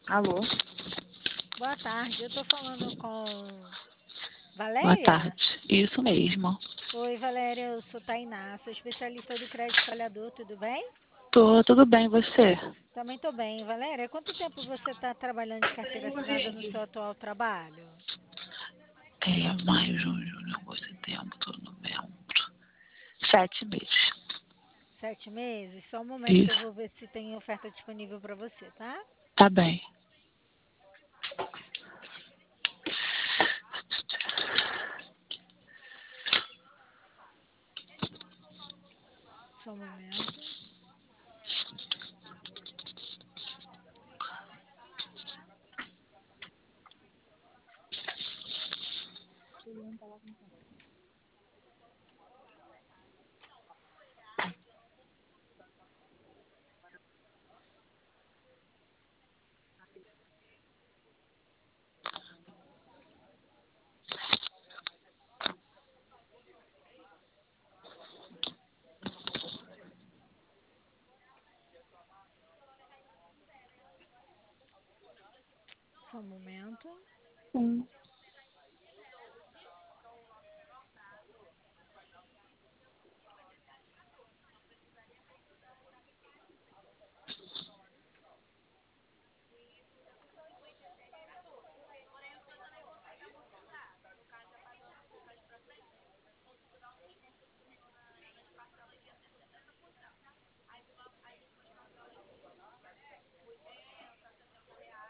Alô, Boa tarde, eu tô falando com boa Valéria? tarde. Isso mesmo. Oi, Valéria, eu sou Tainá, sou especialista do crédito falhador, tudo bem? Tudo bem, você? Também tô bem. Valéria, quanto tempo você está trabalhando de carteira assinada no seu atual trabalho? Maio, junho, julho, agosto, setembro, outubro, novembro. 7 meses. 7 meses? Só um momento que eu Isso, vou ver se tem oferta disponível para você, tá? tá bem. Só um momento. Só um momento.